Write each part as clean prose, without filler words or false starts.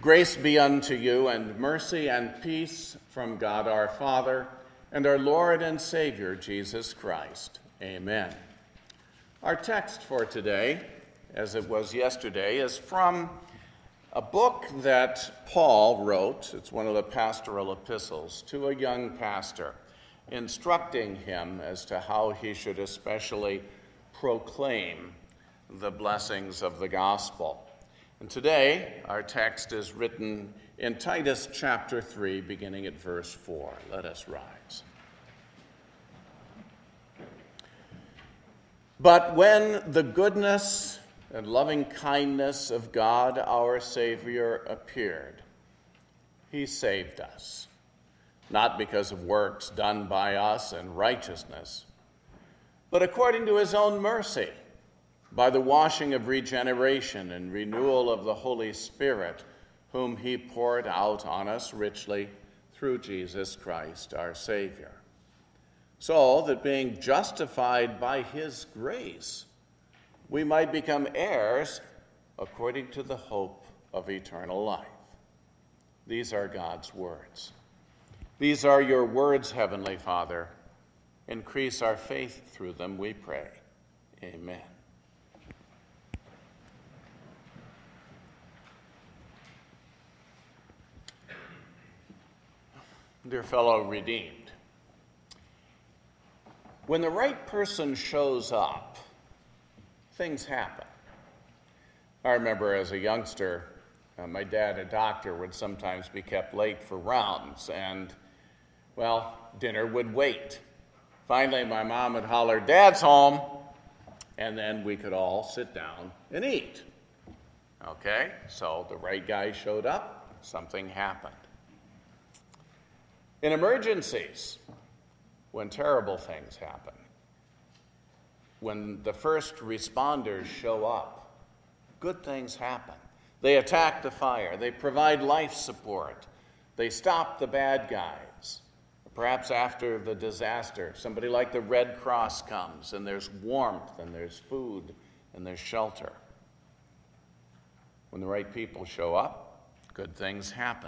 Grace be unto you, and mercy and peace from God our Father and our Lord and Savior, Jesus Christ. Amen. Our text for today, as it was yesterday, is from a book that Paul wrote. It's one of the pastoral epistles to a young pastor, instructing him as to how he should especially proclaim the blessings of the gospel. And today, our text is written in Titus chapter 3, beginning at verse 4. Let us rise. But when the goodness and loving kindness of God our Savior appeared, he saved us, not because of works done by us in righteousness, but according to his own mercy, by the washing of regeneration and renewal of the Holy Spirit, whom he poured out on us richly through Jesus Christ our Savior, so that being justified by his grace, we might become heirs according to the hope of eternal life. These are God's words. These are your words, Heavenly Father. Increase our faith through them, we pray. Amen. Dear fellow redeemed, when the right person shows up, things happen. I remember as a youngster, my dad, a doctor, would sometimes be kept late for rounds, and, well, dinner would wait. Finally, my mom would holler, "Dad's home," and then we could all sit down and eat. Okay, so the right guy showed up, something happened. In emergencies, when terrible things happen, when the first responders show up, good things happen. They attack the fire, they provide life support, they stop the bad guys. Perhaps after the disaster, somebody like the Red Cross comes, and there's warmth, and there's food, and there's shelter. When the right people show up, good things happen.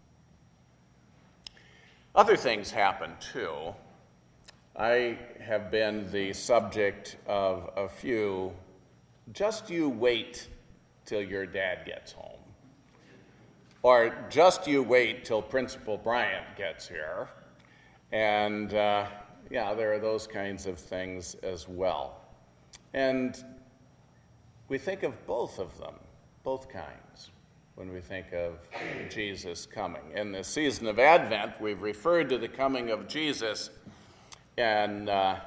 Other things happen, too. I have been the subject of a few, just you wait till your dad gets home, or just you wait till Principal Bryant gets here. And there are those kinds of things as well. And we think of both of them, both kinds, when we think of Jesus coming. In the season of Advent, we've referred to the coming of Jesus and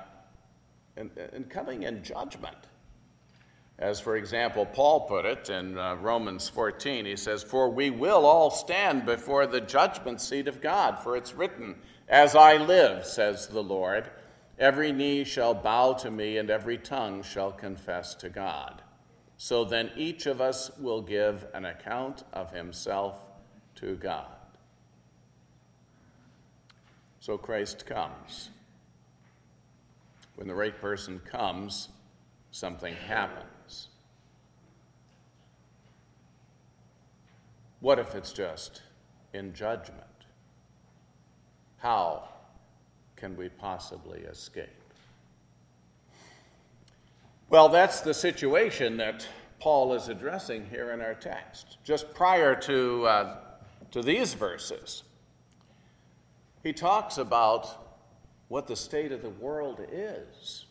coming in judgment. As, for example, Paul put it in Romans 14, he says, "For we will all stand before the judgment seat of God, for it's written, 'As I live, says the Lord, every knee shall bow to me and every tongue shall confess to God.' So then each of us will give an account of himself to God." So Christ comes. When the right person comes, something happens. What if it's just in judgment? How can we possibly escape? Well, that's the situation that Paul is addressing here in our text. Just prior to these verses, he talks about what the state of the world is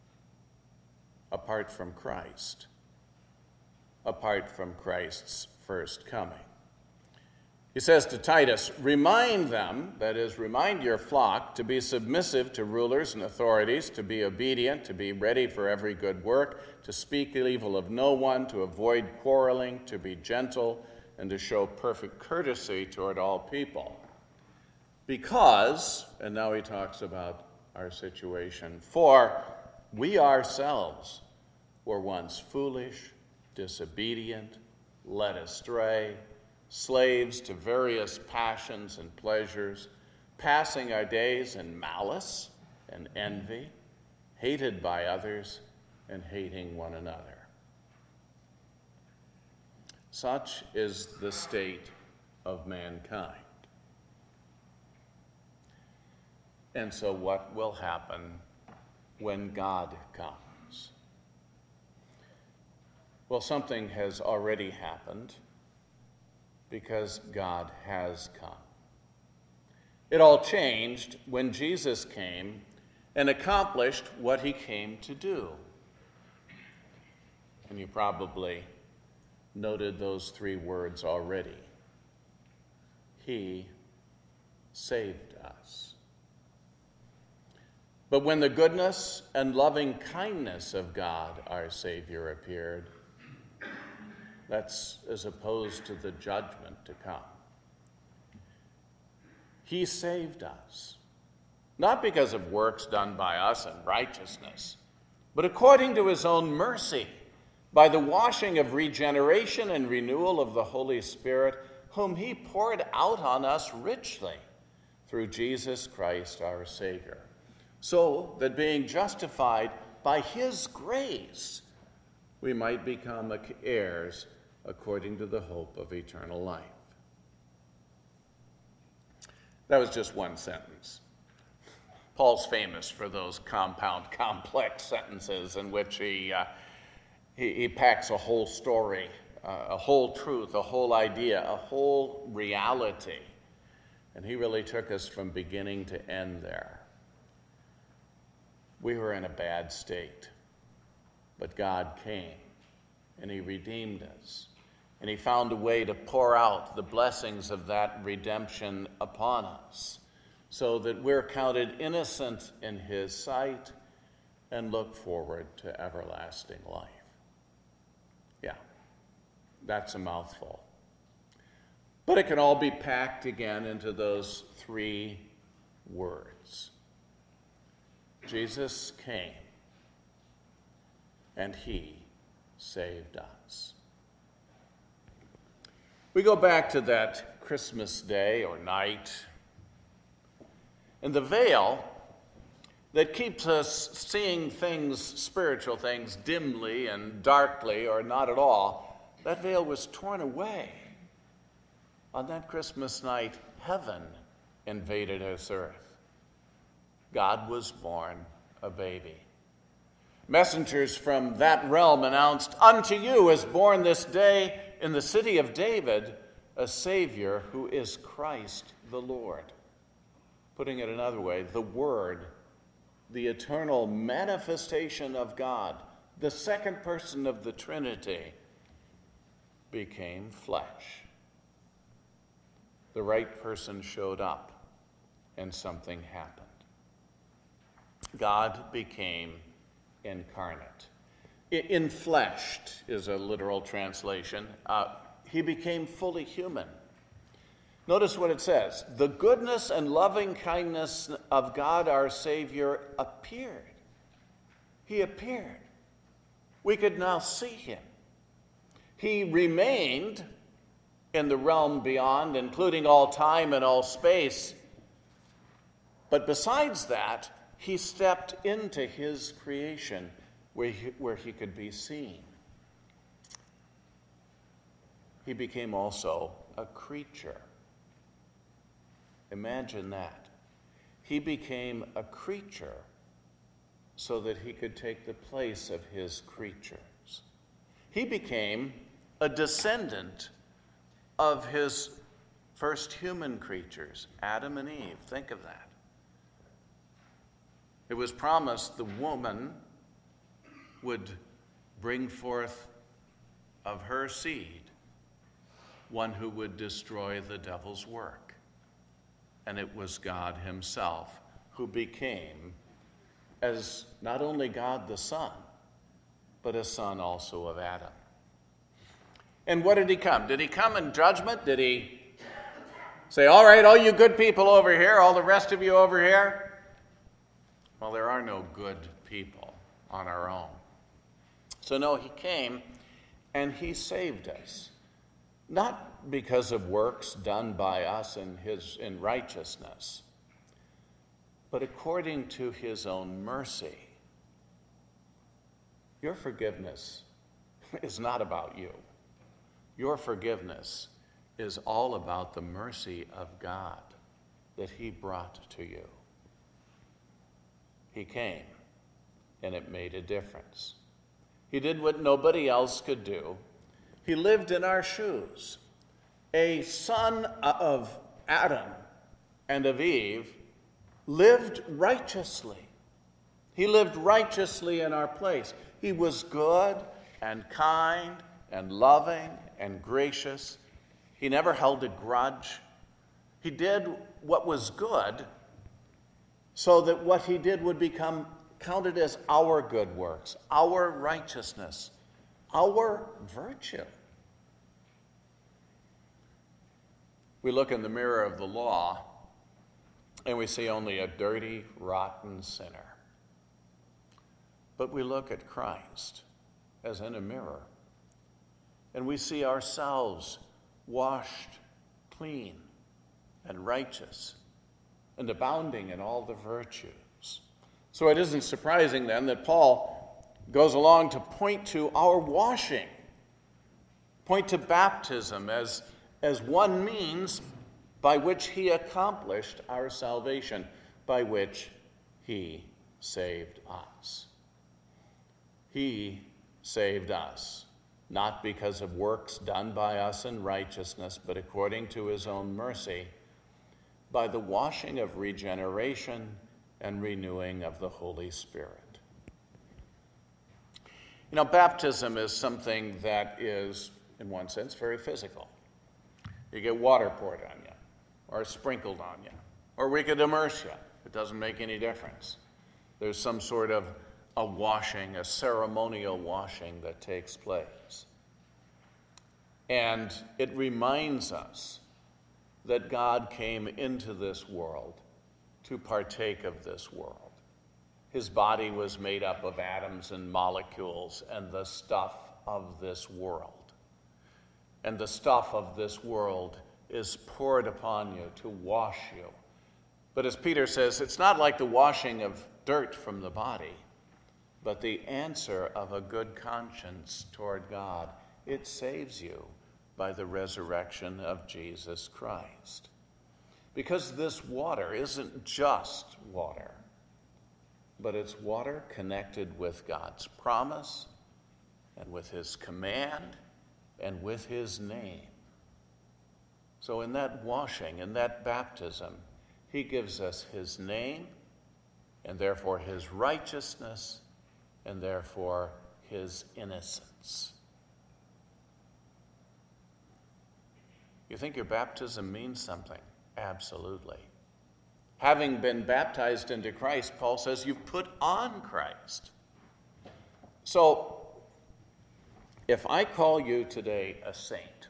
apart from Christ, apart from Christ's first coming. He says to Titus, "Remind them," that is, remind your flock, "to be submissive to rulers and authorities, to be obedient, to be ready for every good work, to speak evil of no one, to avoid quarreling, to be gentle, and to show perfect courtesy toward all people. Because," and now he talks about our situation, "for we ourselves were once foolish, disobedient, led astray, slaves to various passions and pleasures, passing our days in malice and envy, hated by others and hating one another." Such is the state of mankind. And so what will happen when God comes? Well, something has already happened because God has come. It all changed when Jesus came and accomplished what he came to do. And you probably noted those three words already. He saved us. But when the goodness and loving kindness of God, our Savior, appeared, that's as opposed to the judgment to come. He saved us, not because of works done by us in righteousness, but according to his own mercy, by the washing of regeneration and renewal of the Holy Spirit, whom he poured out on us richly through Jesus Christ our Savior, so that being justified by his grace, we might become heirs according to the hope of eternal life. That was just one sentence. Paul's famous for those compound, complex sentences in which he packs a whole story, a whole truth, a whole idea, a whole reality. And he really took us from beginning to end there. We were in a bad state, but God came and he redeemed us. And he found a way to pour out the blessings of that redemption upon us so that we're counted innocent in his sight and look forward to everlasting life. Yeah, that's a mouthful. But it can all be packed again into those three words. Jesus came and he saved us. We go back to that Christmas day or night, and the veil that keeps us seeing things, spiritual things, dimly and darkly or not at all, that veil was torn away. On that Christmas night, heaven invaded this earth. God was born a baby. Messengers from that realm announced, "Unto you is born this day in the city of David a Savior who is Christ the Lord." Putting it another way, the Word, the eternal manifestation of God, the second person of the Trinity, became flesh. The right person showed up and something happened. God became incarnate. Infleshed is a literal translation. He became fully human. Notice what it says. The goodness and loving kindness of God our Savior appeared. He appeared. We could now see him. He remained in the realm beyond, including all time and all space. But besides that, he stepped into his creation where he could be seen. He became also a creature. Imagine that. He became a creature so that he could take the place of his creatures. He became a descendant of his first human creatures, Adam and Eve. Think of that. It was promised the woman would bring forth of her seed one who would destroy the devil's work. And it was God himself who became, as not only God the Son, but a son also of Adam. And what did he come? Did he come in judgment? Did he say, all right, all you good people over here, all the rest of you over here? Well, there are no good people on our own. So no, he came and he saved us. Not because of works done by us in righteousness, but according to his own mercy. Your forgiveness is not about you. Your forgiveness is all about the mercy of God that he brought to you. He came, and it made a difference. He did what nobody else could do. He lived in our shoes. A son of Adam and of Eve lived righteously. He lived righteously in our place. He was good and kind and loving and gracious. He never held a grudge. He did what was good so that what he did would become counted as our good works, our righteousness, our virtue. We look in the mirror of the law and we see only a dirty, rotten sinner. But we look at Christ as in a mirror, and we see ourselves washed clean and righteous and abounding in all the virtues. So it isn't surprising then that Paul goes along to point to our washing, point to baptism as one means by which he accomplished our salvation, by which he saved us. He saved us, not because of works done by us in righteousness, but according to his own mercy, by the washing of regeneration and renewing of the Holy Spirit. You know, baptism is something that is, in one sense, very physical. You get water poured on you, or sprinkled on you, or we could immerse you. It doesn't make any difference. There's some sort of a washing, a ceremonial washing that takes place. And it reminds us that God came into this world to partake of this world. His body was made up of atoms and molecules and the stuff of this world. And the stuff of this world is poured upon you to wash you. But as Peter says, it's not like the washing of dirt from the body, but the answer of a good conscience toward God. It saves you by the resurrection of Jesus Christ. Because this water isn't just water, but it's water connected with God's promise and with his command and with his name. So in that washing, in that baptism, he gives us his name and therefore his righteousness and therefore his innocence. You think your baptism means something? Absolutely. Having been baptized into Christ, Paul says you've put on Christ. So, if I call you today a saint,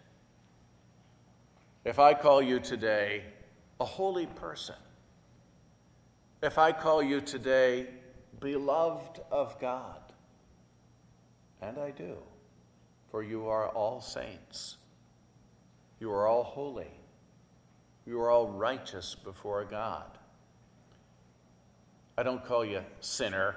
if I call you today a holy person, if I call you today beloved of God, and I do, for you are all saints, you are all holy, you are all righteous before God. I don't call you sinner.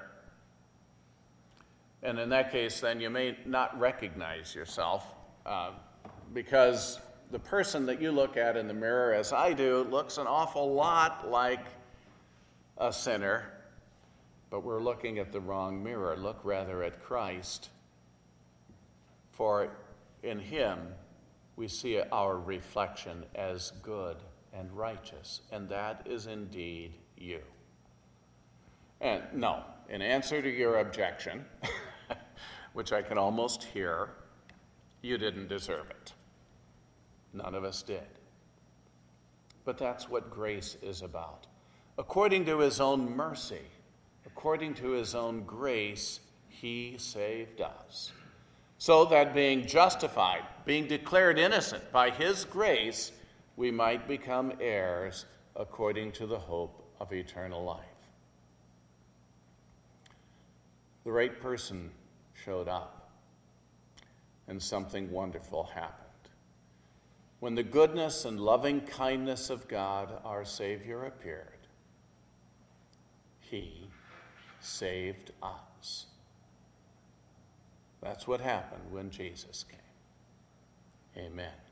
And in that case, then you may not recognize yourself because the person that you look at in the mirror, as I do, looks an awful lot like a sinner, but we're looking at the wrong mirror. Look rather at Christ, for in him we see our reflection as good and righteous, and that is indeed you. And no, in answer to your objection, which I can almost hear, you didn't deserve it. None of us did. But that's what grace is about. According to his own mercy, according to his own grace, he saved us. So that being justified, being declared innocent by his grace, we might become heirs according to the hope of eternal life. The right person showed up, and something wonderful happened. When the goodness and loving kindness of God, our Savior, appeared, he saved us. That's what happened when Jesus came. Amen.